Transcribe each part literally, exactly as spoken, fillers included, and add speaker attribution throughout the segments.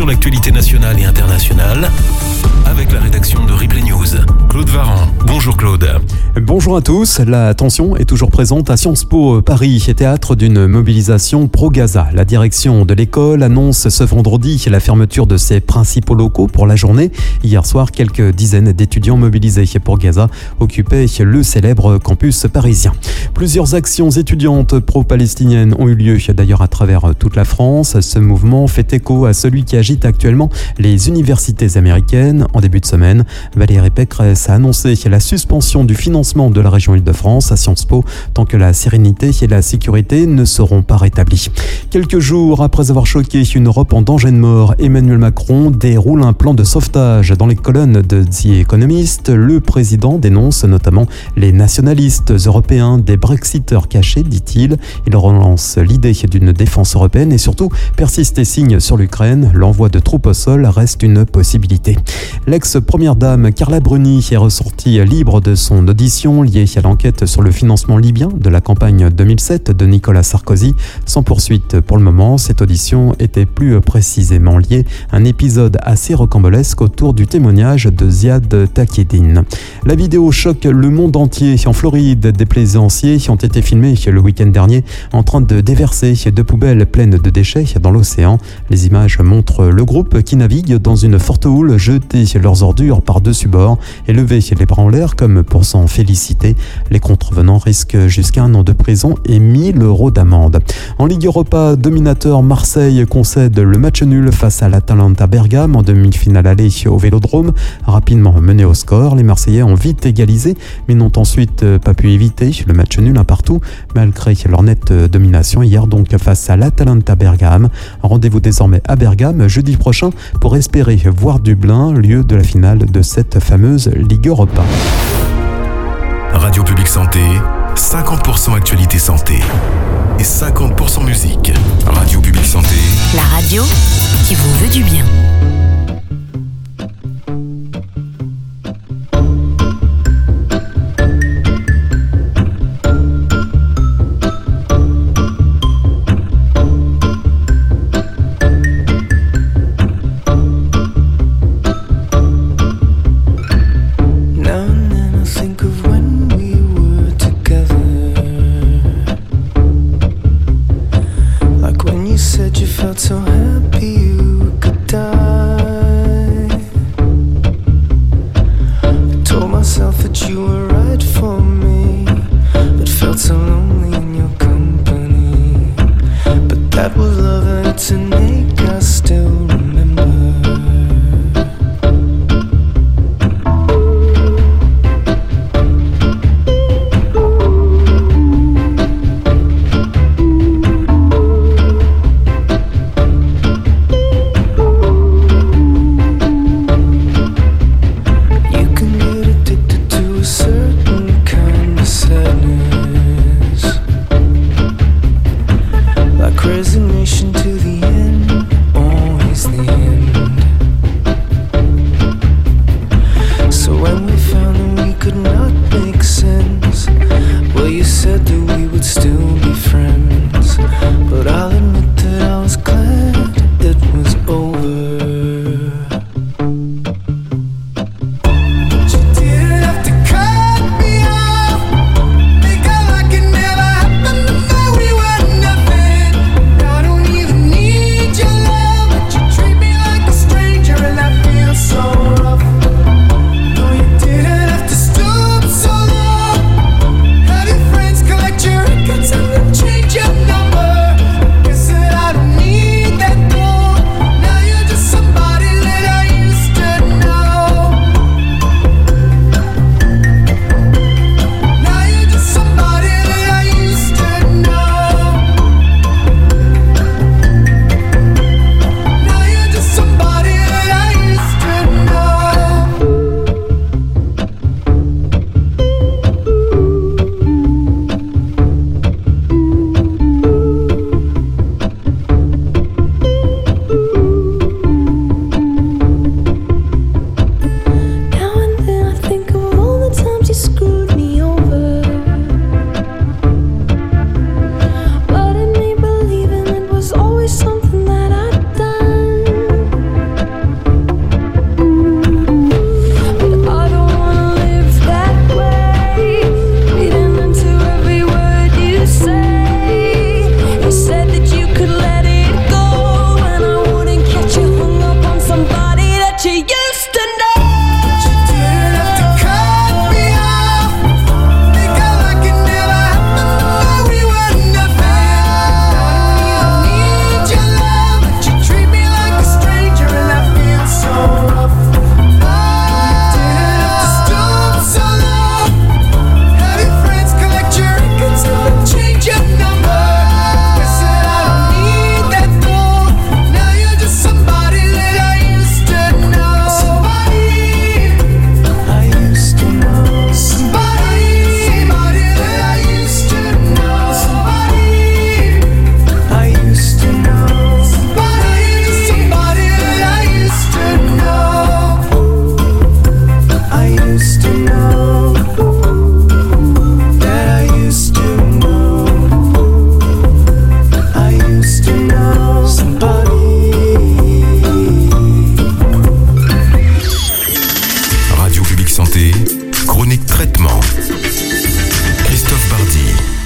Speaker 1: l'actualité nationale et internationale avec la rédaction de Replay News. Claude Varran. Bonjour Claude.
Speaker 2: Bonjour à tous. La tension est toujours présente à Sciences Po Paris, théâtre d'une mobilisation pro-Gaza. La direction de l'école annonce ce vendredi la fermeture de ses principaux locaux pour la journée. Hier soir, quelques dizaines d'étudiants mobilisés pour Gaza occupaient le célèbre campus parisien. Plusieurs actions étudiantes pro-palestiniennes ont eu lieu d'ailleurs à travers toute la France. Ce mouvement fait écho à celui qui agite actuellement les universités américaines. En début de semaine, Valérie Pécresse a annoncé la suspension du financement de la région Île-de-France à Sciences Po tant que la sérénité et la sécurité ne seront pas rétablies. Quelques jours après avoir choqué une Europe en danger de mort, Emmanuel Macron déroule un plan de sauvetage. Dans les colonnes de The Economist, le président dénonce notamment les nationalistes européens, des Brexiteurs cachés, dit-il. Il relance l'idée d'une défense européenne et surtout persiste et signe sur l'Ukraine. L'envoi de troupes au sol reste une possibilité. L'ex-première dame Carla Bruni est ressortie libre de son audition liée à l'enquête sur le financement libyen de la campagne deux mille sept de Nicolas Sarkozy. Sans poursuite pour le moment, cette audition était plus précisément liée à un épisode assez rocambolesque autour du témoignage de Ziad Takieddine. La vidéo choque le monde entier. En Floride, des plaisanciers ont été filmés le week-end dernier en train de déverser deux poubelles pleines de déchets dans l'océan. Les images montrent le groupe qui navigue dans une forte houle, jeter leurs ordures par-dessus bord et lever les bras en l'air comme pour s'en féliciter. Les contrevenants risquent jusqu'à un an de prison et mille euros d'amende. En Ligue Europa, dominateur Marseille concède le match nul face à l'Atalanta Bergame en demi-finale aller au Vélodrome. Rapidement mené au score, les Marseillais ont vite égalisé mais n'ont ensuite pas pu éviter le match nul un partout malgré leur nette domination hier donc face à l'Atalanta Bergame. Rendez-vous désormais à Bergame jeudi prochain pour espérer voir Dublin, lieu de la finale de cette fameuse Ligue Europa.
Speaker 1: Radio Publique Santé, cinquante pour cent actualité santé et cinquante pour cent musique. Radio Publique Santé,
Speaker 3: la radio qui vous veut du bien.
Speaker 4: So happy you could die. I told myself that you were right for me, but felt so lonely in your company. But that was love and it's an ache I still remember. Resignation to the end.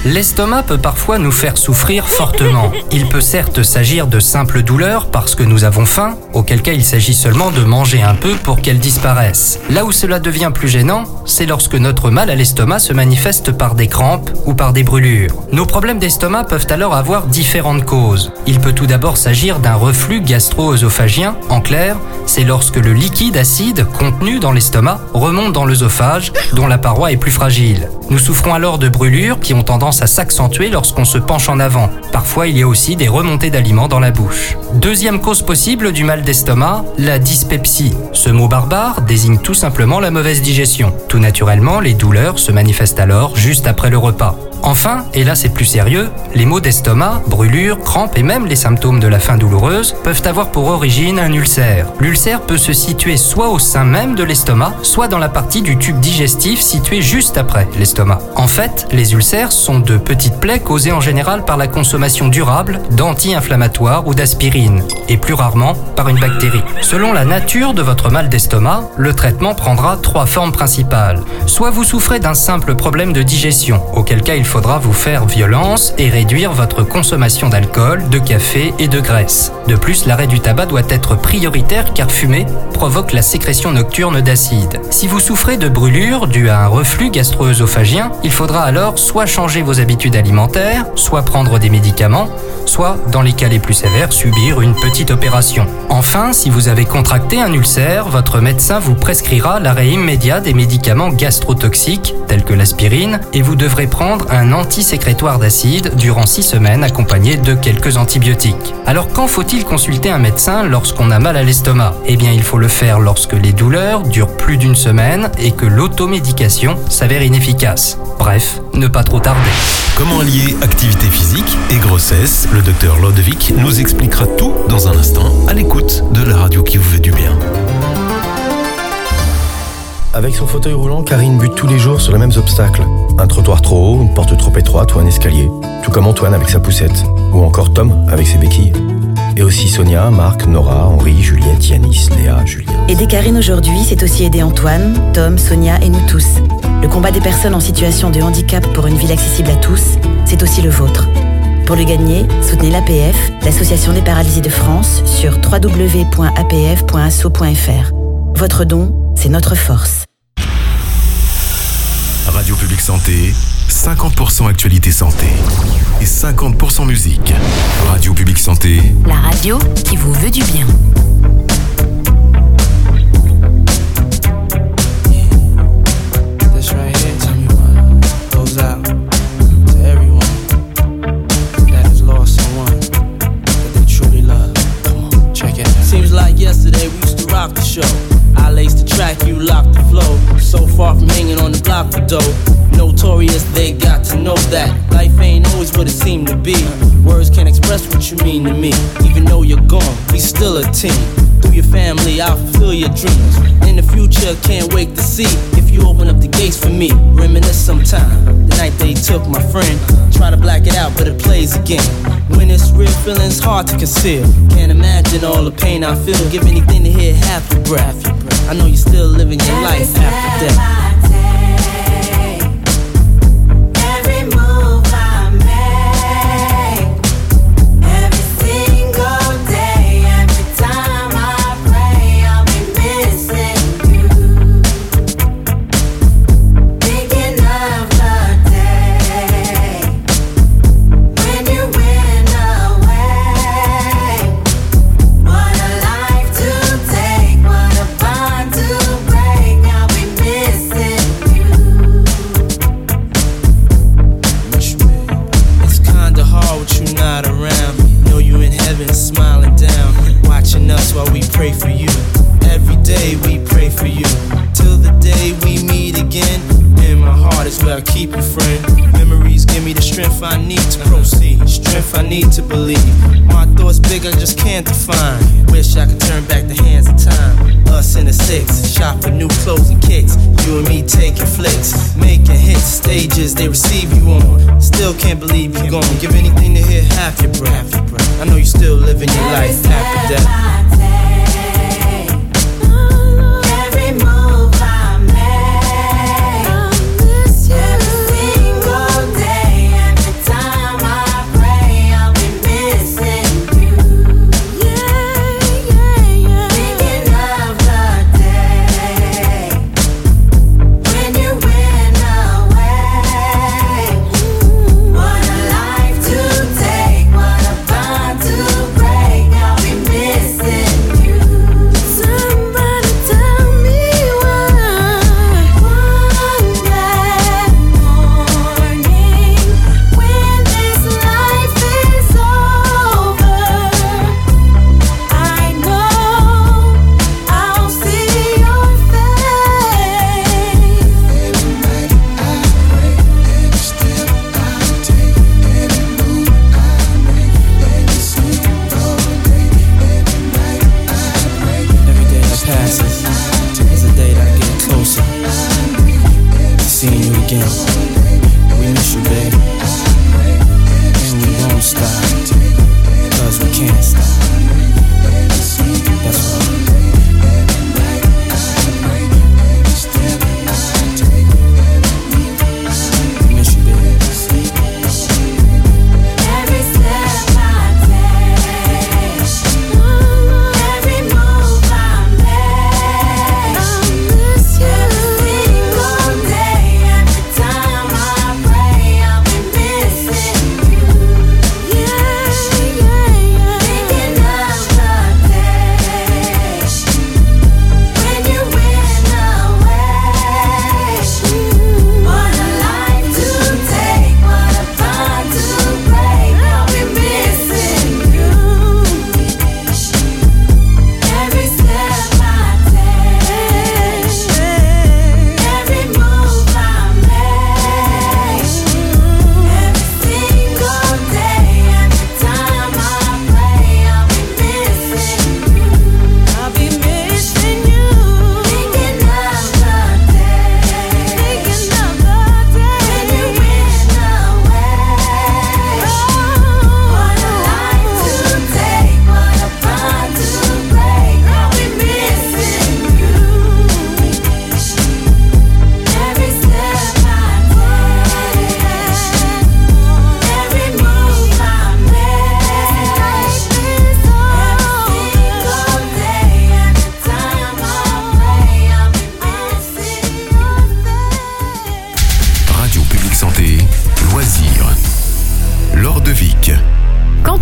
Speaker 5: L'estomac peut parfois nous faire souffrir fortement. Il peut certes s'agir de simples douleurs parce que nous avons faim, auquel cas il s'agit seulement de manger un peu pour qu'elles disparaissent. Là où cela devient plus gênant, c'est lorsque notre mal à l'estomac se manifeste par des crampes ou par des brûlures. Nos problèmes d'estomac peuvent alors avoir différentes causes. Il peut tout d'abord s'agir d'un reflux gastro-œsophagien. En clair, c'est lorsque le liquide acide contenu dans l'estomac remonte dans l'œsophage, dont la paroi est plus fragile. Nous souffrons alors de brûlures qui ont tendance à s'accentuer lorsqu'on se penche en avant. Parfois, il y a aussi des remontées d'aliments dans la bouche. Deuxième cause possible du mal d'estomac, la dyspepsie. Ce mot barbare désigne tout simplement la mauvaise digestion. Tout naturellement, les douleurs se manifestent alors juste après le repas. Enfin, et là c'est plus sérieux, les maux d'estomac, brûlures, crampes et même les symptômes de la faim douloureuse peuvent avoir pour origine un ulcère. L'ulcère peut se situer soit au sein même de l'estomac, soit dans la partie du tube digestif située juste après l'estomac. En fait, les ulcères sont de petites plaies causées en général par la consommation durable d'anti-inflammatoires ou d'aspirine, et plus rarement par une bactérie. Selon la nature de votre mal d'estomac, le traitement prendra trois formes principales. Soit vous souffrez d'un simple problème de digestion, auquel cas il faut faudra vous faire violence et réduire votre consommation d'alcool, de café et de graisse. De plus, l'arrêt du tabac doit être prioritaire car fumer provoque la sécrétion nocturne d'acide. Si vous souffrez de brûlures dues à un reflux gastro-œsophagien, il faudra alors soit changer vos habitudes alimentaires, soit prendre des médicaments, soit, dans les cas les plus sévères, subir une petite opération. Enfin, si vous avez contracté un ulcère, votre médecin vous prescrira l'arrêt immédiat des médicaments gastrotoxiques, tels que l'aspirine, et vous devrez prendre un antisécrétoire d'acide durant six semaines accompagné de quelques antibiotiques. Alors quand faut-il consulter un médecin lorsqu'on a mal à l'estomac ? Eh bien, il faut le faire lorsque les douleurs durent plus d'une semaine et que l'automédication s'avère inefficace. Bref, ne pas trop tarder.
Speaker 1: Comment allier activité physique et grossesse ? Le docteur Lodewijk nous expliquera tout dans un instant à l'écoute de la radio qui vous fait du bien.
Speaker 6: Avec son fauteuil roulant, Karine bute tous les jours sur les mêmes obstacles. Un trottoir trop haut, une porte trop étroite ou un escalier. Tout comme Antoine avec sa poussette. Ou encore Tom avec ses béquilles. Et aussi Sonia, Marc, Nora, Henri, Juliette, Yanis, Léa, Julien.
Speaker 7: Aider Karine aujourd'hui, c'est aussi aider Antoine, Tom, Sonia et nous tous. Le combat des personnes en situation de handicap pour une ville accessible à tous, c'est aussi le vôtre. Pour le gagner, soutenez l'A P F, l'Association des paralysés de France, sur w w w point a p f point asso point f r. Votre don, c'est notre force.
Speaker 1: Radio Publique Santé, cinquante pour cent actualité santé et cinquante pour cent musique. Radio Publique Santé,
Speaker 3: la radio qui vous veut du bien.
Speaker 8: Yesterday we used to rock the show. I laced the track, you locked the flow. So far from hanging on the block for dough. Notorious, they got to know that life ain't always what it seemed to be. Words can't express what you mean to me. Even though you're gone, we still a team. Through your family, I'll fulfill your dreams. In the future, can't wait to see if you open up the gates for me. Reminisce sometime, the night they took my friend. Try to black it out, but it plays again. When it's real, feeling's hard to conceal. Can't imagine all the pain I feel. Give anything to hear half your breath. I know you're still living your life after death. To believe my thoughts big, I just can't define. Wish I could turn back the hands of time. Us in the six, shop for new clothes and kicks. You and me taking flicks, making hits, stages they receive you on. Still can't believe you're gone. Give anything to hear half your breath. I know you're still living your life after death.
Speaker 9: Every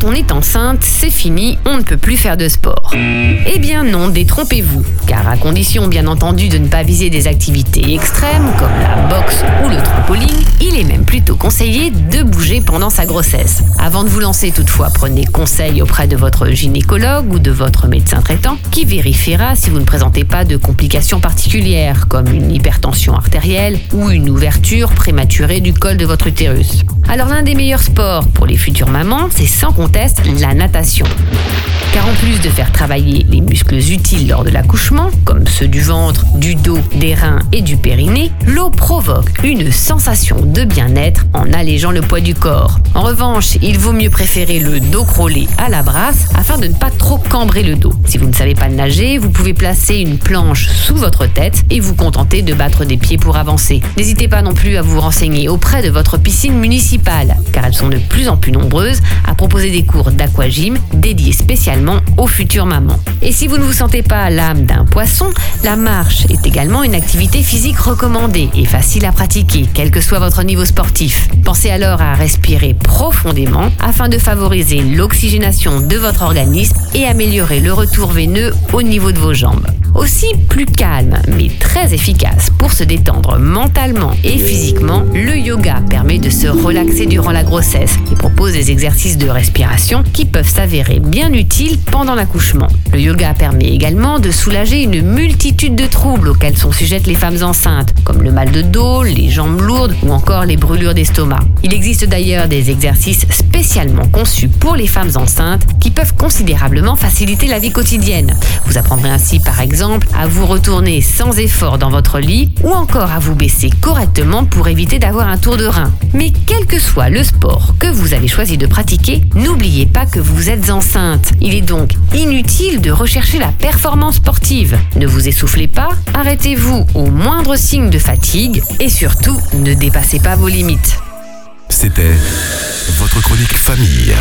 Speaker 9: quand on est enceinte, c'est fini, on ne peut plus faire de sport. Eh bien non, détrompez-vous, car à condition bien entendu de ne pas viser des activités extrêmes comme la boxe ou le trampoline, il est même plutôt conseillé de bouger pendant sa grossesse. Avant de vous lancer toutefois, prenez conseil auprès de votre gynécologue ou de votre médecin traitant qui vérifiera si vous ne présentez pas de complications particulières comme une hypertension artérielle ou une ouverture prématurée du col de votre utérus. Alors l'un des meilleurs sports pour les futures mamans, c'est sans conteste la natation. Car en plus de faire travailler les muscles utiles lors de l'accouchement, comme ceux du ventre, du dos, des reins et du périnée, l'eau provoque une sensation de bien-être en allégeant le poids du corps. En revanche, il vaut mieux préférer le dos crawlé à la brasse afin de ne pas trop cambrer le dos. Si vous ne savez pas nager, vous pouvez placer une planche sous votre tête et vous contenter de battre des pieds pour avancer. N'hésitez pas non plus à vous renseigner auprès de votre piscine municipale, car elles sont de plus en plus nombreuses à proposer des cours d'aquagym dédiés spécialement aux futures mamans. Et si vous ne vous sentez pas l'âme d'un poisson, la marche est également une activité physique recommandée et facile à pratiquer, quel que soit votre niveau sportif. Pensez alors à respirer profondément afin de favoriser l'oxygénation de votre organisme et améliorer le retour veineux au niveau de vos jambes. Aussi plus calme, mais très efficace pour se détendre mentalement et physiquement, le yoga permet de se relaxer durant la grossesse et propose des exercices de respiration qui peuvent s'avérer bien utiles pendant l'accouchement. Le yoga permet également de soulager une multitude de troubles auxquels sont sujettes les femmes enceintes, comme le mal de dos, les jambes lourdes ou encore les brûlures d'estomac. Il existe d'ailleurs des exercices spécialement conçus pour les femmes enceintes qui peuvent considérablement faciliter la vie quotidienne. Vous apprendrez ainsi par exemple à vous retourner sans effort dans votre lit ou encore à vous baisser correctement pour éviter d'avoir un tour de rein. Mais quel que soit le sport que vous avez choisi de pratiquer, n'oubliez pas que vous êtes enceinte. Il est donc inutile de rechercher la performance sportive. Ne vous essoufflez pas, arrêtez-vous au moindre signe de fatigue et surtout, ne dépassez pas vos limites.
Speaker 1: C'était votre chronique famille.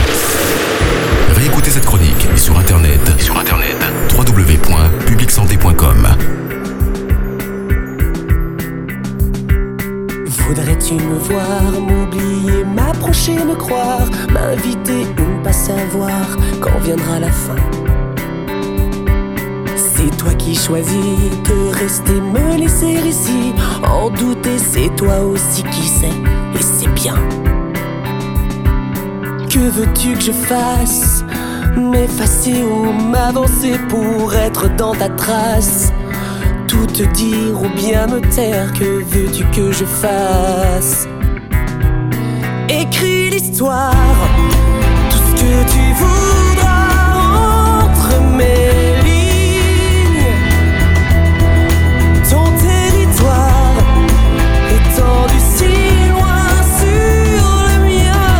Speaker 1: Réécoutez cette chronique sur internet, sur internet w w w point public santé point com.
Speaker 10: Voudrais-tu me voir, m'oublier, m'approcher, me croire, m'inviter ou ne pas savoir quand viendra la fin? C'est toi qui choisis de rester, me laisser ici. En douter, c'est toi aussi qui sais, et c'est bien. Que veux-tu que je fasse? M'effacer ou m'avancer pour être dans ta trace? Tout te dire ou bien me taire, que veux-tu que je fasse? Écris l'histoire, tout ce que tu voudras entre mes lignes. Ton territoire étendu si loin sur le mien.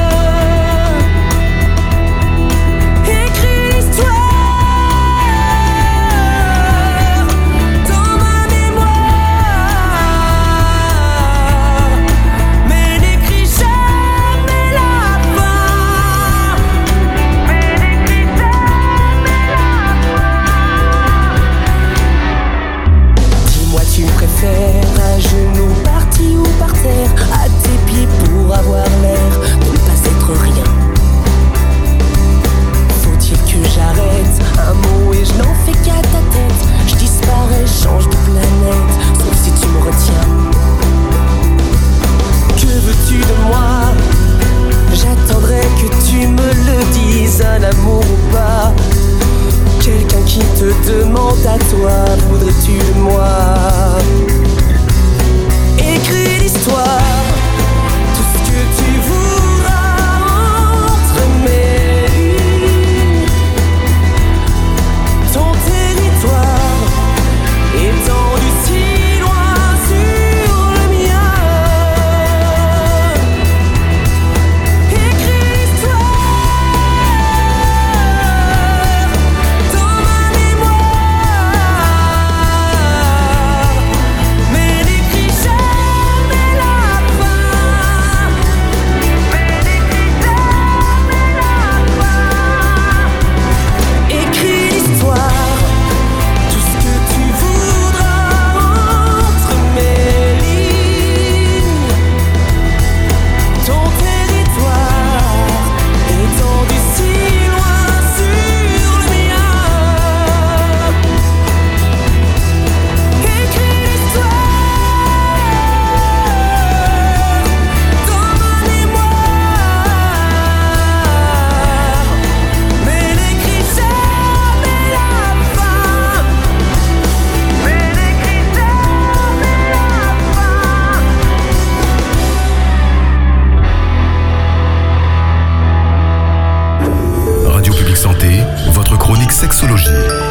Speaker 10: Écris l'histoire dans ma mémoire, mais n'écris jamais la fin. Mais
Speaker 1: Sexologie.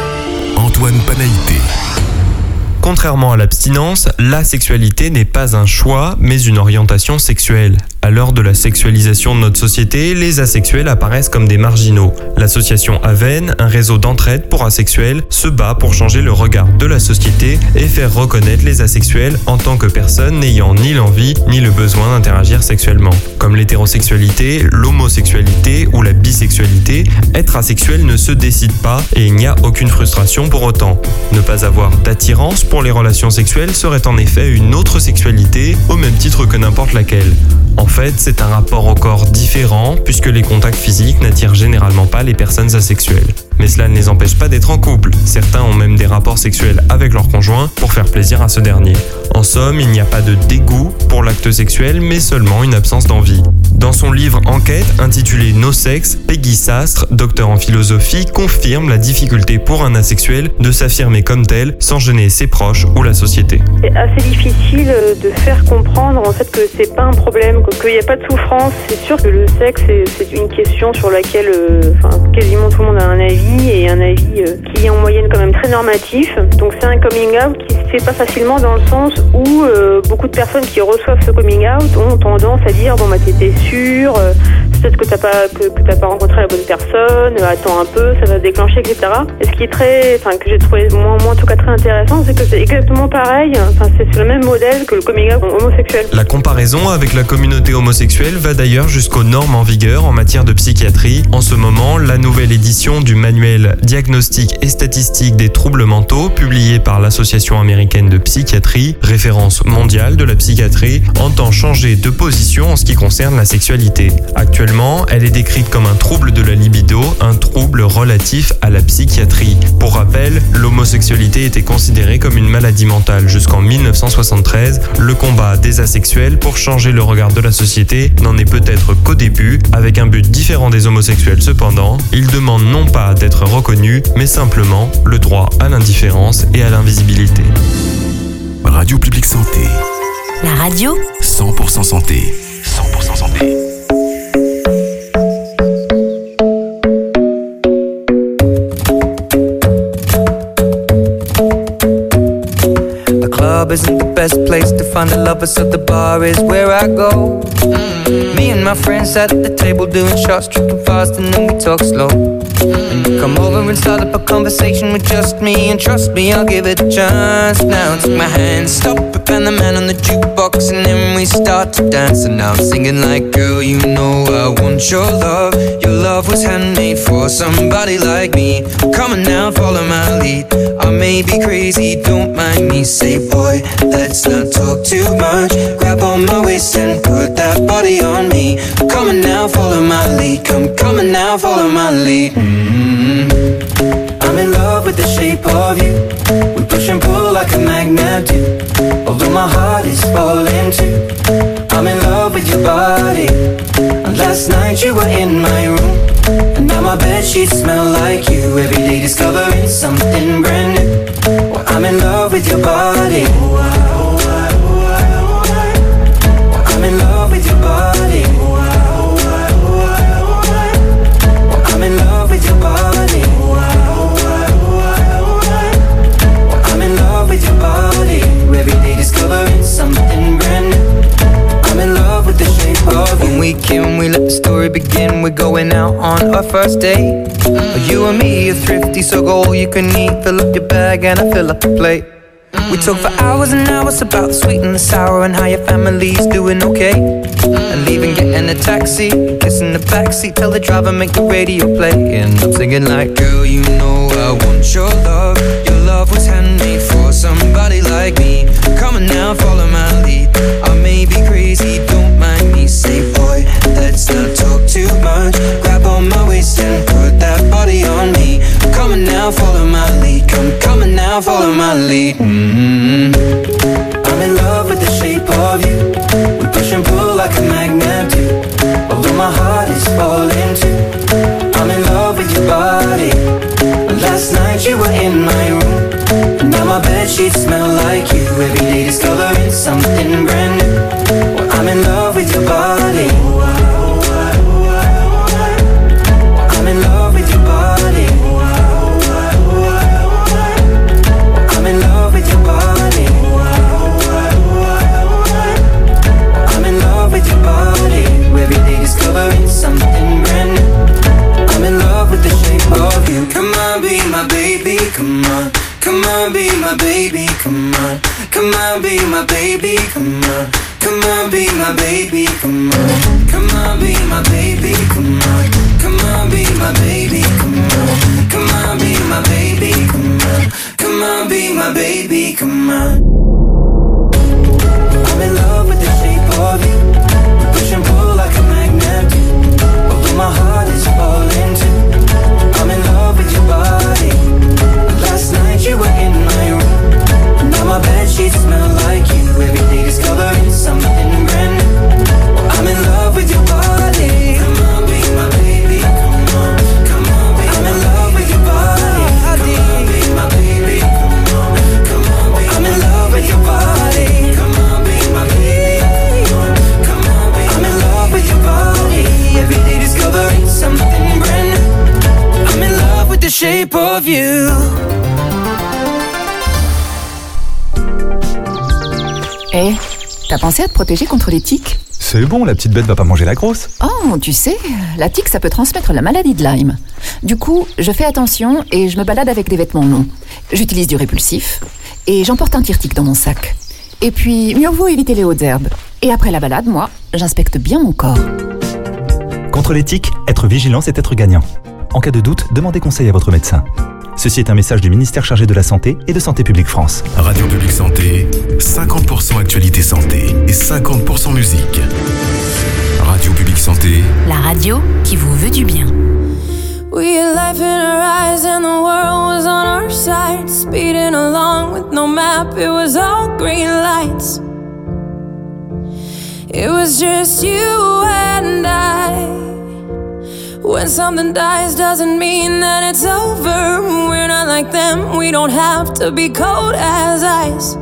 Speaker 1: Antoine Panaïté.
Speaker 11: Contrairement à l'abstinence, la sexualité n'est pas un choix, mais une orientation sexuelle. À l'heure de la sexualisation de notre société, les asexuels apparaissent comme des marginaux. L'association Aven, un réseau d'entraide pour asexuels, se bat pour changer le regard de la société et faire reconnaître les asexuels en tant que personnes n'ayant ni l'envie ni le besoin d'interagir sexuellement. Comme l'hétérosexualité, l'homosexualité ou la bisexualité, être asexuel ne se décide pas et il n'y a aucune frustration pour autant. Ne pas avoir d'attirance pour les relations sexuelles serait en effet une autre sexualité au même titre que n'importe laquelle. En fait, c'est un rapport au corps différent puisque les contacts physiques n'attirent généralement pas les personnes asexuelles. Mais cela ne les empêche pas d'être en couple. Certains ont même des rapports sexuels avec leur conjoint pour faire plaisir à ce dernier. En somme, il n'y a pas de dégoût pour l'acte sexuel, mais seulement une absence d'envie. Dans son livre Enquête, intitulé No Sex, Peggy Sastre, docteur en philosophie, confirme la difficulté pour un asexuel de s'affirmer comme tel sans gêner ses proches ou la société.
Speaker 12: C'est assez difficile de faire comprendre en fait que c'est pas un problème, qu'il n'y a pas de souffrance. C'est sûr que le sexe c'est, c'est une question sur laquelle euh, enfin, quasiment tout le monde a un avis et un avis euh, qui est en moyenne quand même très normatif. Donc c'est un coming out qui se fait pas facilement dans le sens où euh, beaucoup de personnes qui reçoivent ce coming out ont tendance à dire bon bah t'étais sûr, euh, peut-être que t'as pas que, que t'as pas rencontré la bonne personne, euh, attends un peu, ça va se déclencher, et cetera. Et ce qui est très, enfin que j'ai trouvé moi, moi en tout cas très intéressant, c'est que c'est exactement pareil. Enfin c'est sur le même modèle que le coming out homosexuel.
Speaker 11: La comparaison avec la communauté homosexuelle va d'ailleurs jusqu'aux normes en vigueur en matière de psychiatrie. En ce moment, la nouvelle édition du manuel Diagnostic et statistique des troubles mentaux, publié par l'Association américaine de psychiatrie, référence mondiale de la psychiatrie, entend changer de position en ce qui concerne la sexualité. Actuellement, elle est décrite comme un trouble de la libido, un trouble relatif à la psychiatrie. Pour rappel, l'homosexualité était considérée comme une maladie mentale jusqu'en dix-neuf cent soixante-treize. Le combat des asexuels pour changer le regard de la société n'en est peut-être qu'au début, avec un but différent des homosexuels cependant. Ils demandent non pas d'être reconnus, mais simplement le droit à l'indifférence et à l'invisibilité.
Speaker 1: Radio Publique Santé.
Speaker 3: La radio
Speaker 1: cent pour cent santé. cent pour cent santé.
Speaker 13: The club isn't the best place to find a lover, so the bar is where I go. Mm-hmm. Me and my friends at the table doing shots, tripping fast, and then we talk slow. And you come over and start up a conversation with just me, and trust me, I'll give it a chance. Now take my hand, stop it, and the man on the jukebox, and then we start to dance. And now I'm singing like, girl, you know I want your love. Your love was handmade for somebody like me. Come on now, follow my lead. I may be crazy, don't mind me. Say, boy, let's not talk too much. Grab on my waist and put that body on me. Come on now, follow my lead. Come, come on now, follow my lead. Mm-hmm. I'm in love with the shape of you. We push and pull like a magnet do. Although my heart is falling too. I'm in love with your body. And last night you were in my room. And now my bedsheets smell like you. Every day discovering something brand new. Well, I'm in love with your body. Well, I'm in love with your body. Well, I'm in love with your body. Well, I'm in love with your body. Every day discovering something brand new. I'm in love with the shape of you. When we can, we let the story begin. We're going out on our first date. Mm. You and me are thrifty, so go all you can eat. Fill up your bag and I fill up the plate. Mm. We talk for hours and hours about the sweet and the sour and how your family's doing okay. Mm. And leaving, getting a taxi, kissing the backseat, tell the driver make the radio play. And I'm singing like, girl, you know I want your love. Your love was handmade for somebody like me. Come on now, follow my lead. I may be crazy, don't mind me. Say, boy, let's not talk too much. Grab on my waist and put that body on me. Come on now, follow my lead. Come, come on now, follow my lead. Mm-hmm. I'm in love with the shape of you. We push and pull like a magnet do. Although my heart is falling too. I'm in love with your body. Last night you were in my room. And now my bedsheets smell like you. Every day discovering something brand new. Well, I'm in love with your body. I'm in love with your body. something brand new. I'm in love with the shape of you. Come on, be my baby, come on. Come on, be my baby, come on. Come on, be my baby, come on. Come on, be my baby, come on. Come on, be my baby, come on. Come on, be my baby, come on. Come on, be my baby, come on. Come on, be my baby, come on. I'm in love with the shape of you. We push and pull like a magnet do. Although my heart is falling too. I'm in love with your body. Last night you were in my room. Now my bedsheets smell like you. Every day discovering something brand new. I'm in love with your body. Come on, be my baby. Come on, come on, be I'm in love with your body. Come on, be my baby. Come on, come on, be I'm in love with your body. Come on, be my baby. Come on, come on, be I'm in love with your body. Every day discovering something brand new. I'm in love with the shape of you.
Speaker 14: Eh, hey, t'as pensé à te protéger contre les tiques ?
Speaker 15: C'est bon, la petite bête va pas manger la grosse.
Speaker 14: Oh, tu sais, la tique, ça peut transmettre la maladie de Lyme. Du coup, je fais attention et je me balade avec des vêtements longs. J'utilise du répulsif et j'emporte un tire-tique dans mon sac. Et puis, mieux vaut éviter les hautes herbes. Et après la balade, moi, j'inspecte bien mon corps.
Speaker 15: Contre les tiques, être vigilant, c'est être gagnant. En cas de doute, demandez conseil à votre médecin. Ceci est un message du ministère chargé de la Santé et de Santé publique France.
Speaker 1: Radio Publique Santé, cinquante pour cent actualité santé et cinquante pour cent musique. Radio Publique Santé,
Speaker 3: la radio qui vous veut du bien.
Speaker 16: We had life in our eyes and the world was on our side. Speeding along with no map, it was all green lights. It was just you and I. When something dies doesn't mean that it's over. We're not like them, we don't have to be cold as ice.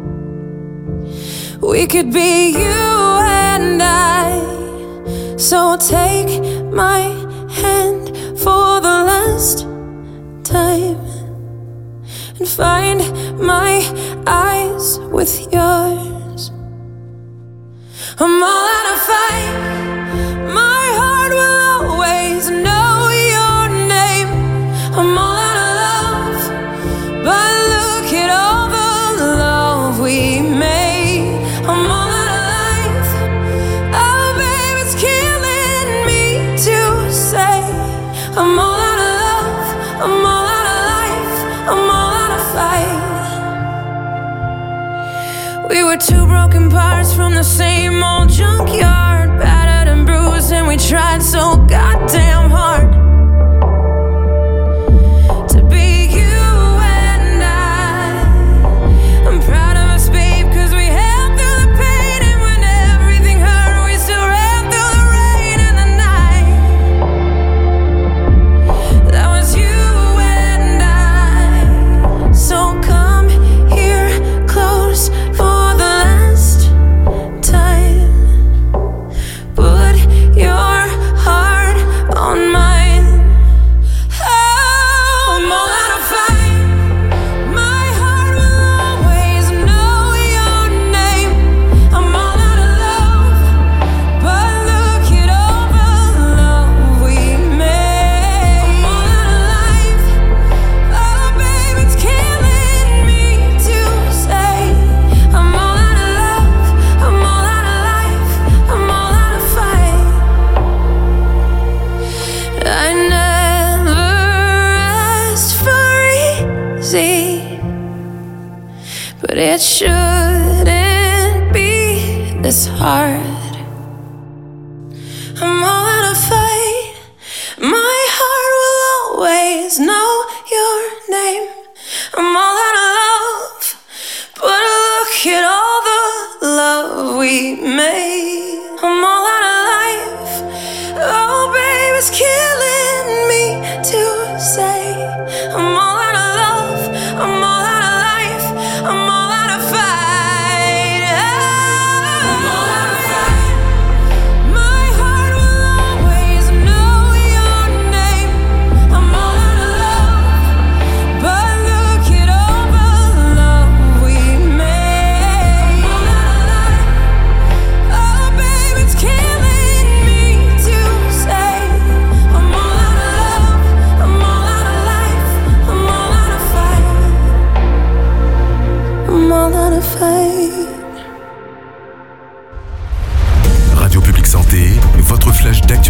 Speaker 16: We could be you and I. So take my hand for the last time and find my eyes with yours. I'm all out of fight. My heart will always know your name. I'm all out of love, but look at all the love we made. I'm all out of life. Oh babe, it's killing me to say I'm all out of love, I'm all out of life, I'm all out of fight. We were two broken parts from the same old junkyard, battered and bruised, and we tried so goddamn hard to be you and I. I'm proud of us, babe, cause we held through the pain, and when everything hurt, we still ran through the rain and the night. That was you and I. So come here close for the last time. Put your heart on mine. Oh, I'm all out of fight. My heart will always know your name. I'm all out of love, but look at all the love we made. I'm all out of life. Oh, babe, it's killing me to say I'm all out of love, I'm all out of life, I'm all out of fight. I never asked for easy, but it shouldn't be this hard. I'm all out of fight. My heart will always know your name. I'm all out of love, but look at all the love we made. I'm all out of life. Oh, babe, it's killing me to say I'm all out of love, I'm all out of life, I'm all out of fight. I'm all out of fight. My heart will always know your name. I'm all out of love, but look at all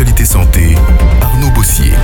Speaker 1: l'actualité santé, Arnaud Bossier.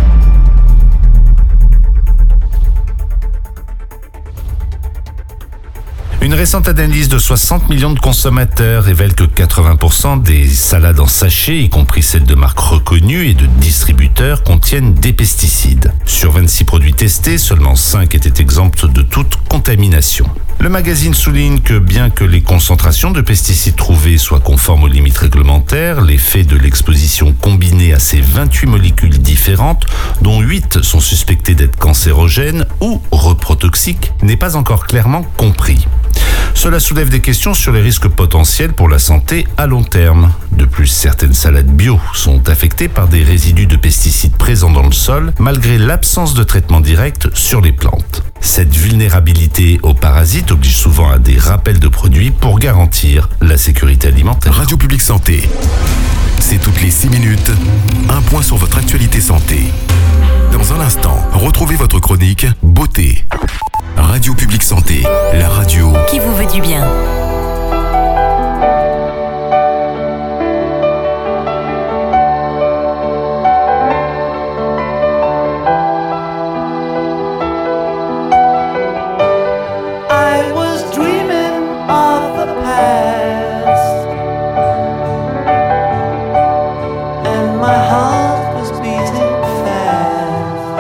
Speaker 17: Une récente analyse de soixante millions de consommateurs révèle que quatre-vingts pour cent des salades en sachet, y compris celles de marques reconnues et de distributeurs, contiennent des pesticides. Sur vingt-six produits testés, seulement cinq étaient exempts de toute contamination. Le magazine souligne que bien que les concentrations de pesticides trouvées soient conformes aux limites réglementaires, l'effet de l'exposition combinée à ces vingt-huit molécules différentes, dont huit sont suspectées d'être cancérogènes ou reprotoxiques, n'est pas encore clairement compris. Cela soulève des questions sur les risques potentiels pour la santé à long terme. De plus, certaines salades bio sont affectées par des résidus de pesticides présents dans le sol, malgré l'absence de traitement direct sur les plantes. Cette vulnérabilité aux parasites oblige souvent à des rappels de produits pour garantir la sécurité alimentaire.
Speaker 1: Radio Publique Santé. C'est toutes les six minutes, un point sur votre actualité santé. Dans un instant, retrouvez votre chronique Beauté. Radio Publique Santé, la radio
Speaker 3: qui vous veut du bien.
Speaker 4: I was dreaming of the past, and my heart was beating fast.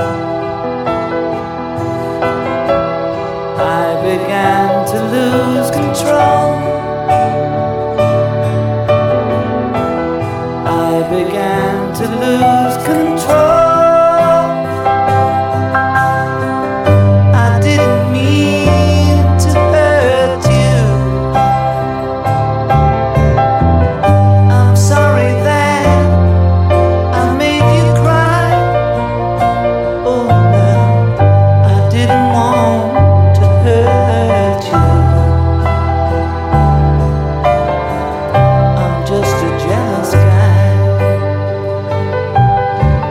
Speaker 4: I began to lose control. I began to lose control. I didn't mean to hurt you. I'm sorry that I made you cry. Oh no, I didn't want to hurt you. I'm just a jealous guy.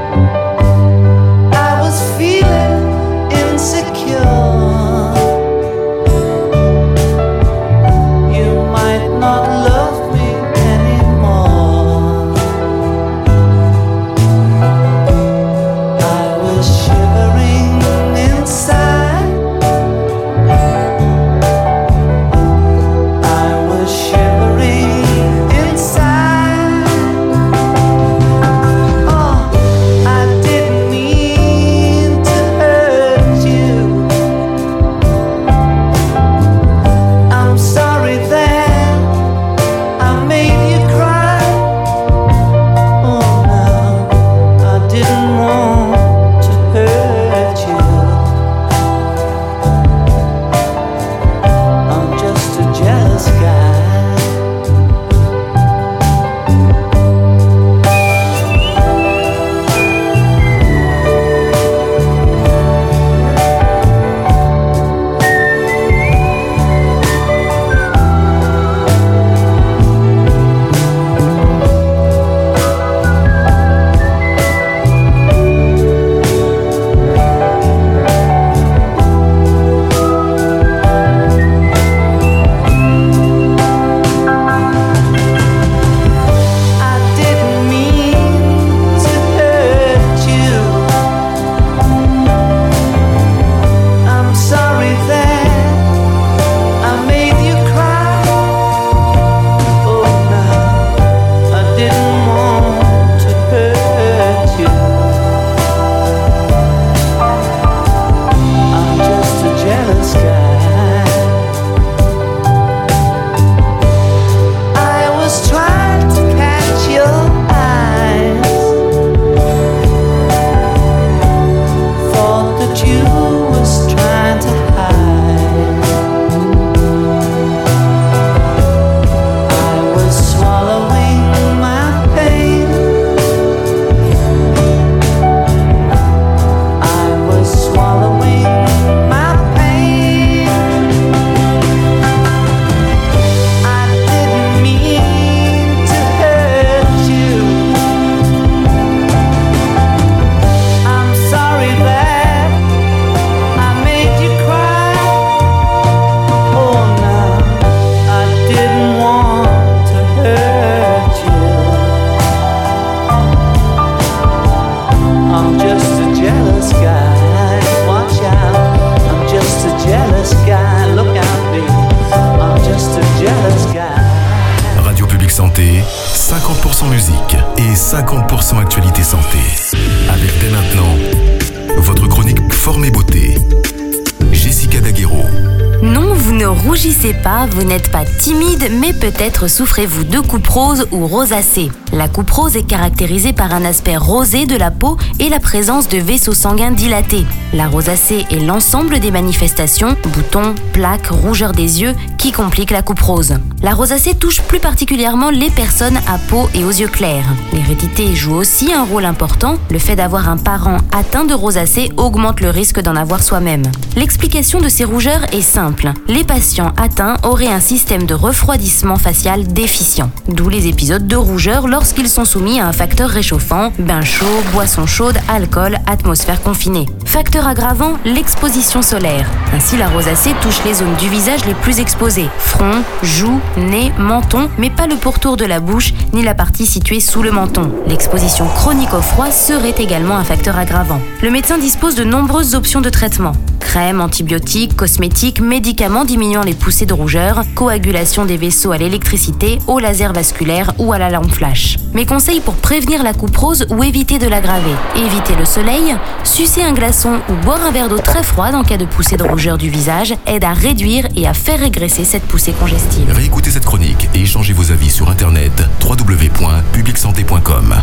Speaker 18: jealous guy. Watch out, I'm just a jealous guy. Look out, baby, I'm just a jealous guy.
Speaker 1: Radio Publique Santé, cinquante pour cent musique et cinquante pour cent actualité santé. Avec dès maintenant, votre chronique Forme et Beauté. Jessica Daguerreau.
Speaker 3: Non, vous ne rougissez pas, vous n'êtes pas timide, mais peut-être souffrez-vous de coupe rose ou rosacée. La coupe rose est caractérisée par un aspect rosé de la peau et la présence de vaisseaux sanguins dilatés. La rosacée est l'ensemble des manifestations, boutons, plaques, rougeur des yeux, qui compliquent la coupe rose. La rosacée touche plus particulièrement les personnes à peau et aux yeux clairs. L'hérédité joue aussi un rôle important. Le fait d'avoir un parent atteint de rosacée augmente le risque d'en avoir soi-même. L'explication de ces rougeurs est simple. Les patients atteints auraient un système de refroidissement facial déficient, d'où les épisodes de rougeur lorsqu'ils sont soumis à un facteur réchauffant, bain chaud, boisson chaude, alcool, atmosphère confinée. Facteur aggravant, l'exposition solaire. Ainsi, la rosacée touche les zones du visage les plus exposées, front, joues, nez, menton, mais pas le pourtour de la bouche ni la partie située sous le menton. L'exposition chronique au froid serait également un facteur aggravant. Le médecin dispose de nombreuses options de traitement. Crèmes, antibiotiques, cosmétiques, médicaments diminuant les poussées de rougeur, coagulation des vaisseaux à l'électricité, au laser vasculaire ou à la lampe flash. Mes conseils pour prévenir la coupe rose ou éviter de l'aggraver. Éviter le soleil, sucer un glaçon ou boire un verre d'eau très froide en cas de poussée de rougeur du visage aide à réduire et à faire régresser cette poussée congestive.
Speaker 1: Réécoutez cette chronique et échangez vos avis sur internet w w w point public santé point com.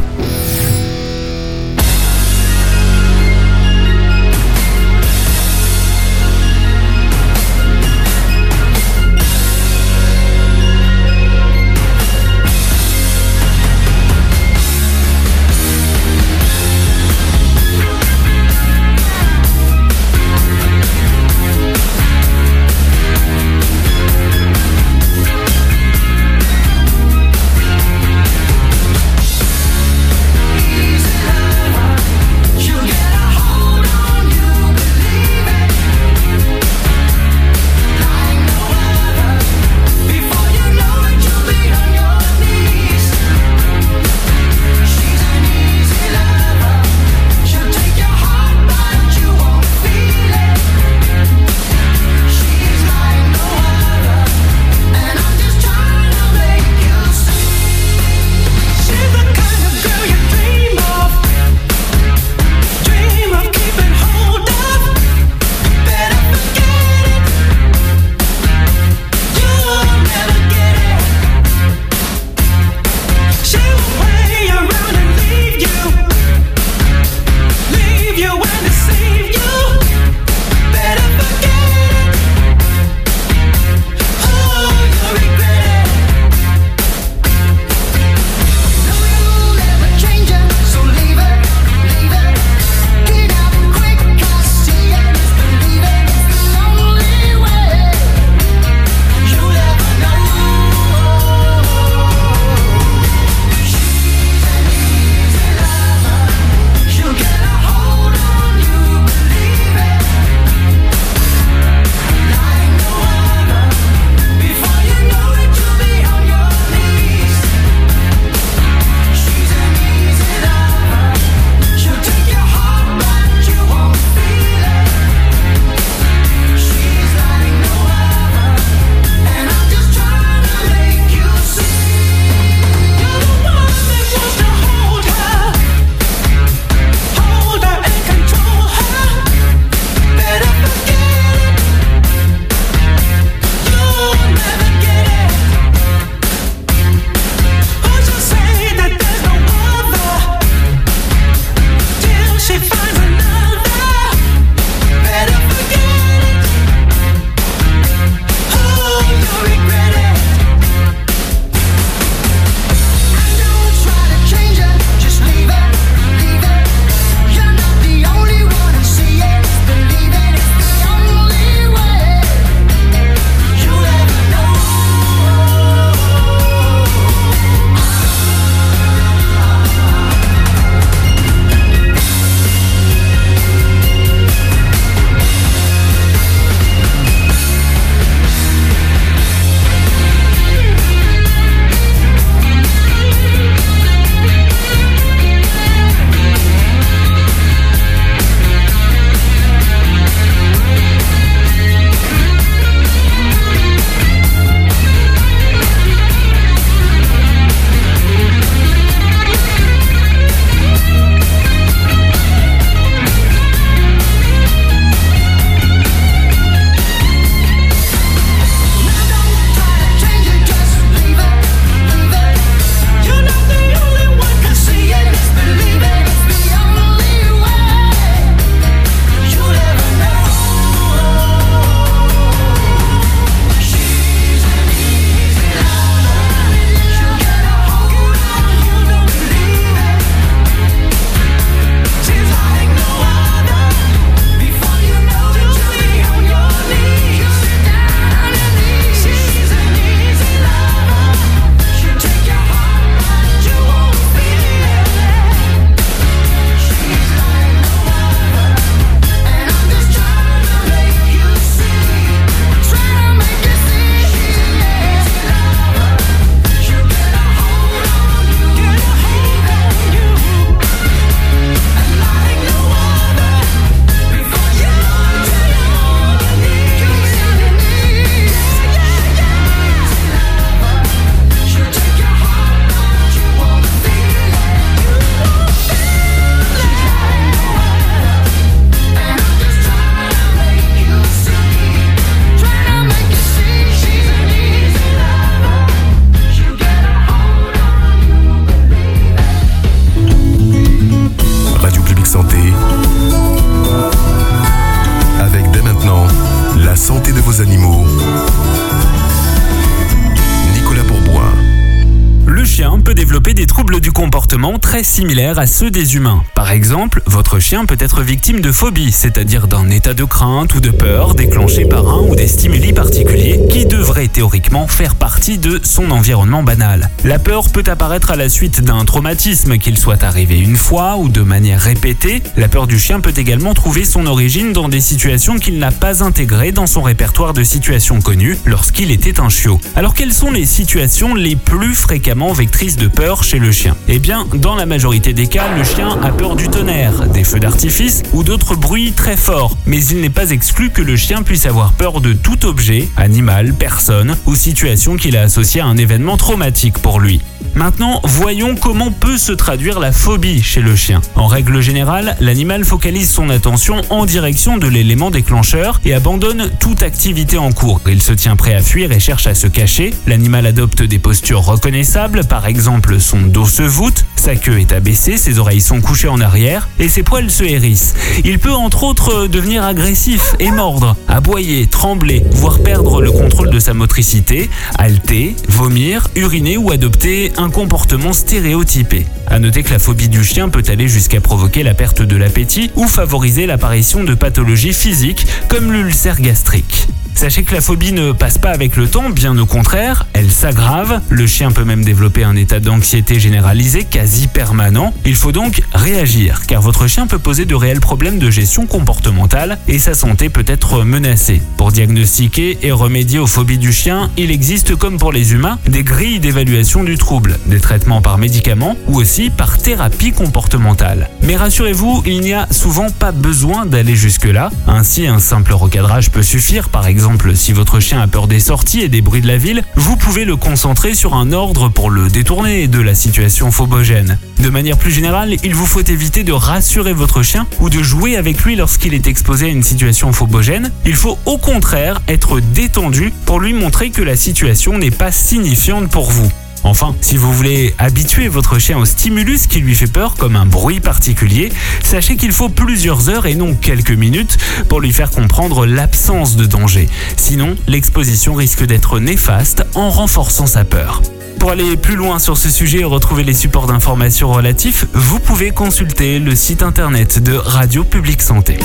Speaker 19: chien peut développer des troubles du comportement très similaires à ceux des humains. Par exemple, votre chien peut être victime de phobie, c'est-à-dire d'un état de crainte ou de peur déclenché par un ou des stimuli particuliers qui devraient théoriquement faire partie de son environnement banal. La peur peut apparaître à la suite d'un traumatisme, qu'il soit arrivé une fois ou de manière répétée. La peur du chien peut également trouver son origine dans des situations qu'il n'a pas intégrées dans son répertoire de situations connues lorsqu'il était un chiot. Alors quelles sont les situations les plus fréquemment vectrices de peur chez le chien? Eh bien, dans la majorité des cas, le chien a peur du tonnerre, des feux d'artifice ou d'autres bruits très forts. Mais il n'est pas exclu que le chien puisse avoir peur de tout objet, animal, personne ou situation qu'il a associé à un événement traumatique pour lui. Maintenant, voyons comment peut se traduire la phobie chez le chien. En règle générale, l'animal focalise son attention en direction de l'élément déclencheur et abandonne toute activité en cours. Il se tient prêt à fuir et cherche à se cacher. L'animal adopte des postures reconnaissables, par exemple son dos se voûte, sa queue est abaissée, ses oreilles sont couchées en arrière et ses poils se hérissent. Il peut entre autres devenir agressif et mordre, aboyer, trembler, voire perdre le contrôle de sa motricité, halter, vomir, uriner ou adopter un comportement stéréotypé. À noter que la phobie du chien peut aller jusqu'à provoquer la perte de l'appétit ou favoriser l'apparition de pathologies physiques comme l'ulcère gastrique. Sachez que la phobie ne passe pas avec le temps, bien au contraire, elle s'aggrave. Le chien peut même développer un état d'anxiété généralisée quasi permanent. Il faut donc réagir, car votre chien peut poser de réels problèmes de gestion comportementale et sa santé peut être menacée. Pour diagnostiquer et remédier aux phobies du chien, il existe, comme pour les humains, des grilles d'évaluation du trouble, des traitements par médicaments ou aussi par thérapie comportementale. Mais rassurez-vous, il n'y a souvent pas besoin d'aller jusque-là. Ainsi, un simple recadrage peut suffire, par exemple. Si votre chien a peur des sorties et des bruits de la ville, vous pouvez le concentrer sur un ordre pour le détourner de la situation phobogène. De manière plus générale, il vous faut éviter de rassurer votre chien ou de jouer avec lui lorsqu'il est exposé à une situation phobogène. Il faut au contraire être détendu pour lui montrer que la situation n'est pas signifiante pour vous. Enfin, si vous voulez habituer votre chien au stimulus qui lui fait peur, comme un bruit particulier, sachez qu'il faut plusieurs heures et non quelques minutes pour lui faire comprendre l'absence de danger. Sinon, l'exposition risque d'être néfaste en renforçant sa peur. Pour aller plus loin sur ce sujet et retrouver les supports d'information relatifs, vous pouvez consulter le site internet de Radio Publique Santé.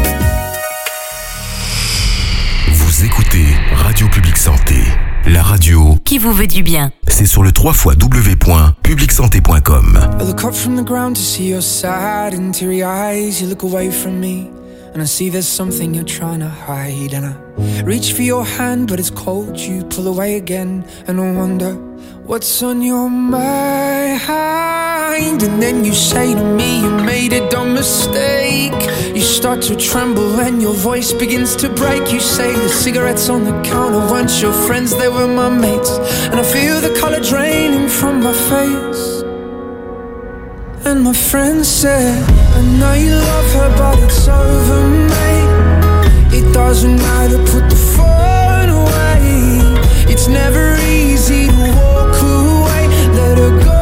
Speaker 1: Vous écoutez Radio Publique Santé, la radio
Speaker 3: qui vous veut du bien.
Speaker 1: C'est sur le w w w point public santé point com.
Speaker 20: I look up from the ground to see your sad and teary eyes. You look away from me and I see there's something you're trying to hide. And I reach for your hand but it's cold. You pull away again and I wonder what's on your mind. And then you say to me you made a dumb mistake. You start to tremble and your voice begins to break. You say the cigarettes on the counter weren't your friends, they were my mates. And I feel the color draining from my face. And my friend said, I know you love her but it's over, mate. It doesn't matter, put the phone away. It's never easy to walk away, let her go.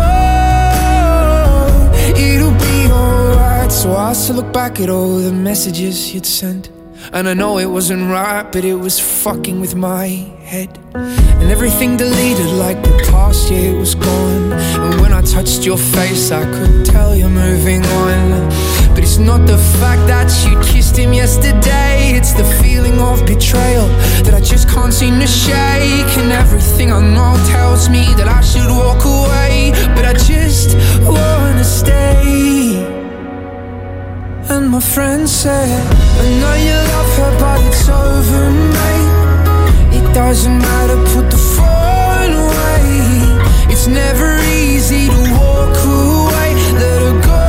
Speaker 20: It'll be alright. So I still look back at all the messages you'd sent, and I know it wasn't right, but it was fucking with my head. And everything deleted like the past, yeah, it was gone. And when I touched your face, I could tell you're moving on. But it's not the fact that you kissed him yesterday, it's the feeling of betrayal that I just can't seem to shake. And everything I know tells me that I should walk away, but I just wanna stay. And my friend said, I know you love her but it's over, mate. It doesn't matter, put the phone away. It's never easy to walk away, let her go.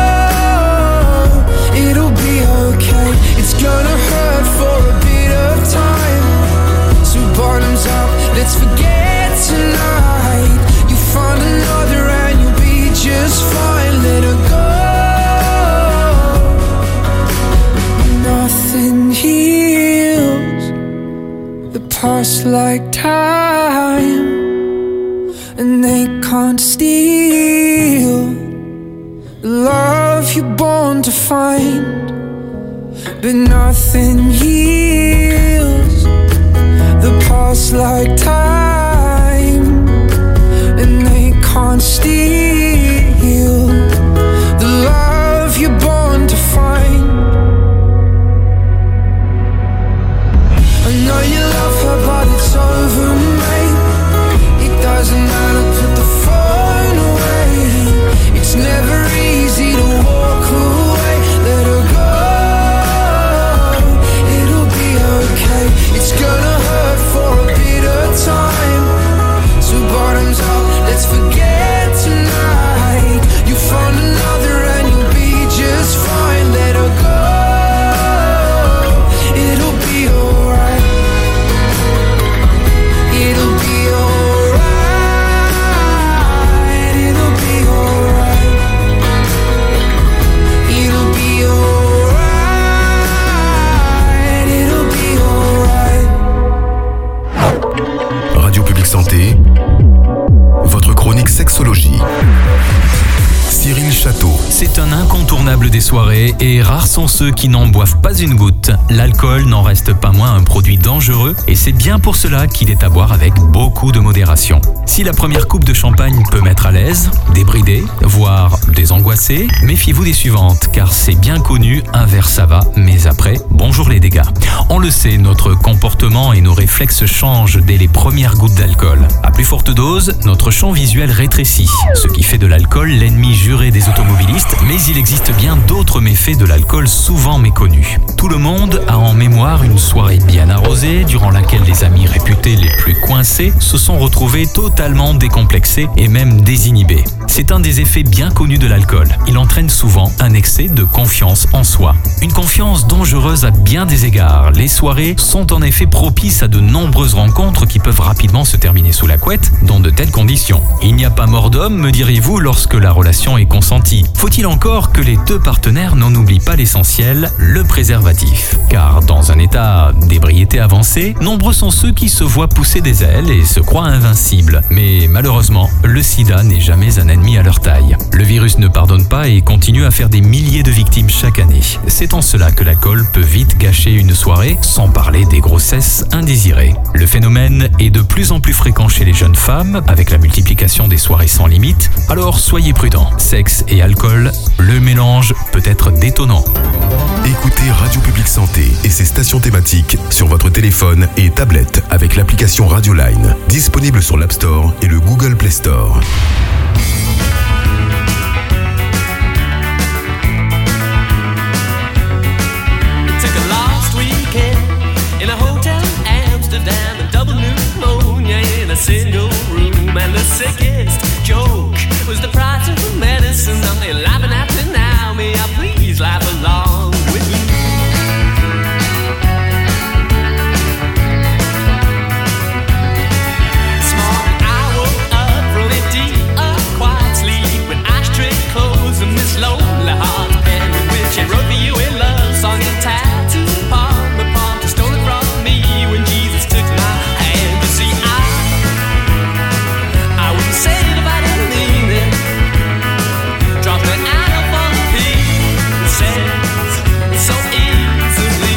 Speaker 20: It'll be okay. It's gonna hurt for a bit of time. So bottoms up, let's forget tonight. You find another and you'll be just fine, let her go. Nothing heals the past like time, and they can't steal the love you're born to find. But nothing heals the past like time, and they can't can't steal the love you're born to find. I know you love her, but it's over, mate. It doesn't matter, put the phone away. It's never easy to walk away. Let her go, it'll be okay. It's gonna hurt for a bit of time. So bottoms up, let's forget tonight. You found another and you'll be just fine. Let her go, it'll be alright. It'll be alright. It'll be alright. It'll be alright. It'll be alright.
Speaker 1: Radio Publique Santé, votre chronique sexologie. Cyril Château.
Speaker 21: C'est un incontournable des soirées et rares sont ceux qui n'en boivent pas une goutte. L'alcool n'en reste pas moins un produit dangereux et c'est bien pour cela qu'il est à boire avec beaucoup de modération. Si la première coupe de champagne peut mettre à l'aise, débrider, voire désangoisser, méfiez-vous des suivantes car c'est bien connu, un verre ça va, mais après, bonjour les dégâts. On le sait, notre comportement et nos réflexes changent dès les premières gouttes d'alcool. À plus forte dose, notre champ visuel rétrécit, ce qui fait de l'alcool l'ennemi juré des automobilistes, mais il existe bien d'autres méfaits de l'alcool souvent méconnus. Tout le monde a en mémoire une soirée bien arrosée durant laquelle les amis réputés les plus coincés se sont retrouvés totalement décomplexés et même désinhibés. C'est un des effets bien connus de l'alcool. Il entraîne souvent un excès de confiance en soi. Une confiance dangereuse à bien des égards. Les soirées sont en effet propices à de nombreuses rencontres qui peuvent rapidement se terminer sous la couette dans de telles conditions. Il n'y a pas mort d'homme, me direz-vous, lorsque la relation est consentie. Faut-il encore que les deux partenaires n'en oublient pas l'essentiel, le préservatif. Car dans un état d'ébriété avancé, nombreux sont ceux qui se voient pousser des ailes et se croient invincibles. Mais malheureusement, le sida n'est jamais un ennemi à leur taille. Le virus ne pardonne pas et continue à faire des milliers de victimes chaque année. C'est en cela que l'alcool peut vite gâcher une soirée, sans parler des grossesses indésirées. Le phénomène est de plus en plus fréquent chez les jeunes femmes, avec la multiplication des soirées sans limite. Alors soyez prudents. Sexe et alcool, le mélange peut être détonnant.
Speaker 1: Écoutez Radio Publique Santé et ses stations thématiques sur votre téléphone et tablette avec l'application Radioline, disponible sur l'App Store et le Google Play Store.
Speaker 10: Single room and the sickest joke was the price of the medicine. Now you're laughing at me now, may I please laugh along with you? This morning I woke up from a deep, quiet sleep with ashtray clothes and this lonely heart pen which I wrote for you a love song and tattoo upon my palm to stole it from me when Jesus took my hand. You see, I say it if I didn't mean it. Drop it out of all the pieces so easily.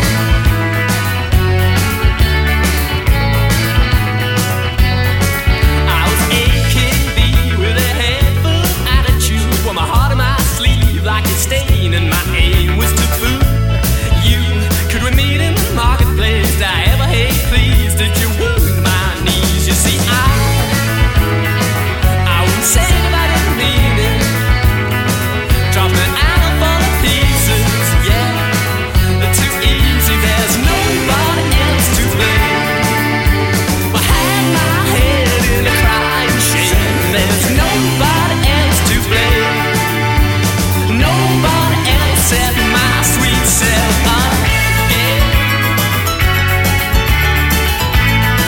Speaker 10: I was A K B with a head full of attitude, with my heart in my sleeve like a stain, and my aim was to fool you. Could we meet in the marketplace? Did I ever hate please? Did you wound my knees? You see, I say it if I didn't mean it. Drop me out of all the pieces, yeah. Too easy, there's nobody else to blame. I had my head in a crying shame. There's nobody else to blame. Nobody else set my sweet self up, yeah.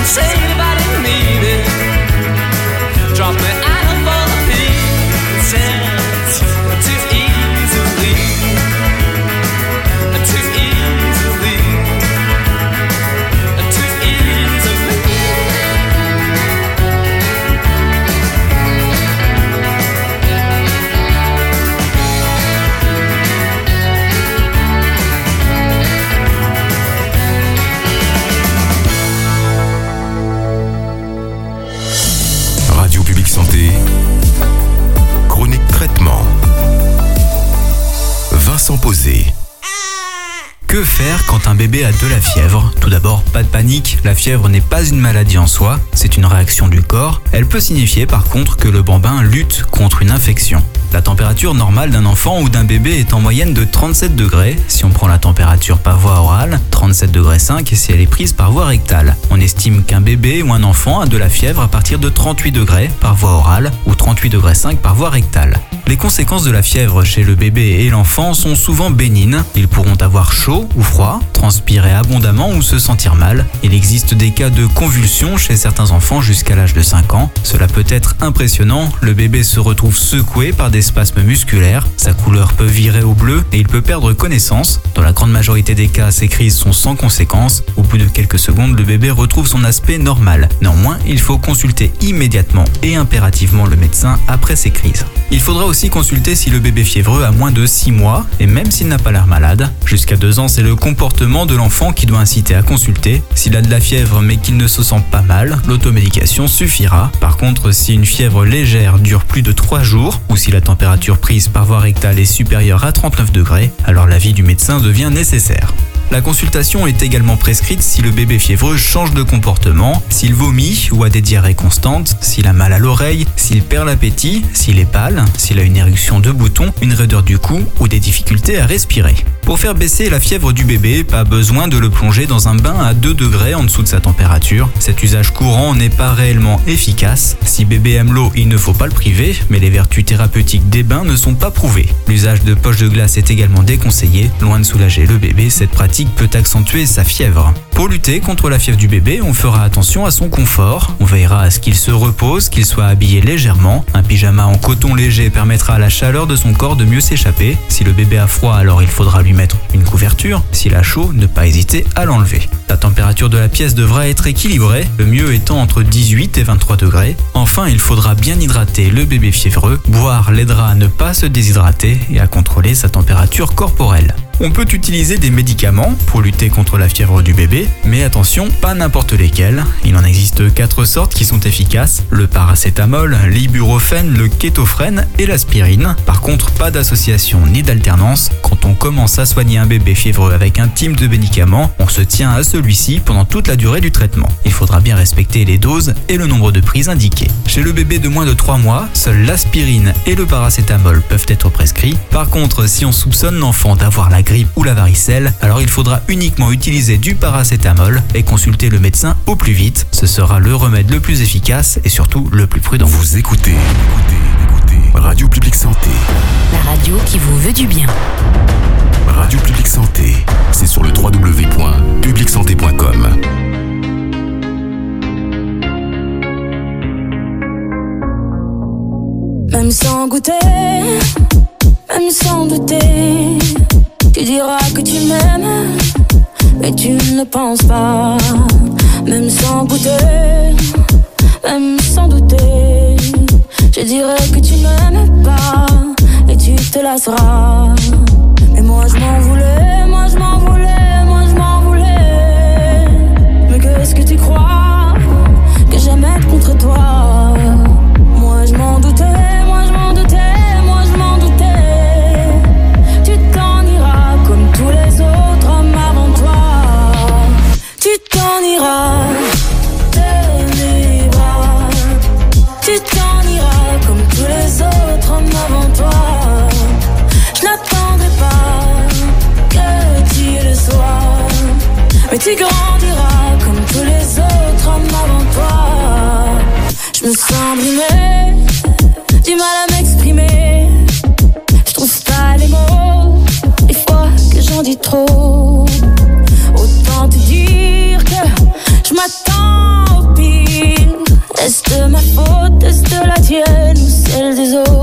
Speaker 2: say it if I didn't mean it. Drop me out of all the pieces too easily, too easily, too easily.
Speaker 1: Radio Publique Santé, chronique traitement. Vincent Posé.
Speaker 21: Que faire quand un bébé a de la fièvre? Tout d'abord, pas de panique, la fièvre n'est pas une maladie en soi, c'est une réaction du corps. Elle peut signifier par contre que le bambin lutte contre une infection. La température normale d'un enfant ou d'un bébé est en moyenne de trente-sept degrés si on prend la température par voie orale, trente-sept degrés cinq si elle est prise par voie rectale. On estime qu'un bébé ou un enfant a de la fièvre à partir de trente-huit degrés par voie orale ou trente-huit degrés cinq par voie rectale. Les conséquences de la fièvre chez le bébé et l'enfant sont souvent bénignes. Ils pourront avoir chaud ou froid, transpirer abondamment ou se sentir mal. Il existe des cas de convulsions chez certains enfants jusqu'à l'âge de cinq ans. Cela peut être impressionnant, le bébé se retrouve secoué par des spasmes musculaires, sa couleur peut virer au bleu et il peut perdre connaissance. Dans la grande majorité des cas, ces crises sont sans conséquence. Au bout de quelques secondes, le bébé retrouve son aspect normal. Néanmoins, il faut consulter immédiatement et impérativement le médecin après ces crises. Il faudra aussi consulter si le bébé fiévreux a moins de six mois et même s'il n'a pas l'air malade. Jusqu'à deux ans, c'est le comportement de l'enfant qui doit inciter à consulter. S'il a de la fièvre mais qu'il ne se sent pas mal, l'automédication suffira. Par contre, si une fièvre légère dure plus de trois jours ou si la température prise par voie rectale est supérieure à trente-neuf degrés, alors l'avis du médecin devient nécessaire. La consultation est également prescrite si le bébé fiévreux change de comportement, s'il vomit ou a des diarrhées constantes, s'il a mal à l'oreille, s'il perd l'appétit, s'il est pâle, s'il a une éruption de boutons, une raideur du cou ou des difficultés à respirer. Pour faire baisser la fièvre du bébé, pas besoin de le plonger dans un bain à deux degrés en dessous de sa température. Cet usage courant n'est pas réellement efficace. Si bébé aime l'eau, il ne faut pas le priver, mais les vertus thérapeutiques des bains ne sont pas prouvées. L'usage de poches de glace est également déconseillé. Loin de soulager le bébé, cette pratique peut accentuer sa fièvre. Pour lutter contre la fièvre du bébé, on fera attention à son confort. On veillera à ce qu'il se repose, qu'il soit habillé légèrement. Un pyjama en coton léger permettra à la chaleur de son corps de mieux s'échapper. Si le bébé a froid, alors il faudra lui mettre une couverture. S'il a chaud, ne pas hésiter à l'enlever. La température de la pièce devra être équilibrée, le mieux étant entre dix-huit et vingt-trois degrés. Enfin, il faudra bien hydrater le bébé fiévreux. Boire l'aidera à ne pas se déshydrater et à contrôler sa température corporelle. On peut utiliser des médicaments pour lutter contre la fièvre du bébé, mais attention, pas n'importe lesquels. Il en existe quatre sortes qui sont efficaces, le paracétamol, l'ibuprofène, le kétophrène et l'aspirine. Par contre, pas d'association ni d'alternance. Quand on commence à soigner un bébé fiévreux avec un type de médicament, on se tient à celui-ci pendant toute la durée du traitement. Il faudra bien respecter les doses et le nombre de prises indiquées. Chez le bébé de moins de trois mois, seuls l'aspirine et le paracétamol peuvent être prescrits. Par contre, si on soupçonne l'enfant d'avoir la grippe ou la varicelle, alors il faudra uniquement utiliser du paracétamol et consulter le médecin au plus vite. Ce sera le remède le plus efficace et surtout le plus prudent.
Speaker 1: Vous écoutez, écoutez, écoutez Radio Publique Santé.
Speaker 3: La radio qui vous veut du bien.
Speaker 1: Radio Publique Santé, c'est sur le w w w point public santé point com.
Speaker 16: Même sans goûter, même sans douter, tu diras que tu m'aimes, mais tu ne le penses pas. Même sans goûter, même sans douter, je dirais que tu m'aimes pas et tu te lasseras. Mais moi je m'en voulais, moi je m'en voulais, moi je m'en voulais. Mais qu'est-ce que tu crois que j'aime être contre toi? Moi je m'en doutais, moi je m'en doutais, moi je m'en doutais. Tu t'en iras comme tous les autres hommes avant toi. Tu t'en iras de mes bras. Tu t'en iras comme tous les autres hommes avant toi. Je n'attendrai pas que tu le sois, mais tu grandiras comme tous les autres hommes avant toi. Je me sens brimée, du mal à m'exprimer. Je trouve pas les mots, des fois que j'en dis trop. Autant te dire que je m'attends au de ma faute, est-ce de la tienne ou celle des autres?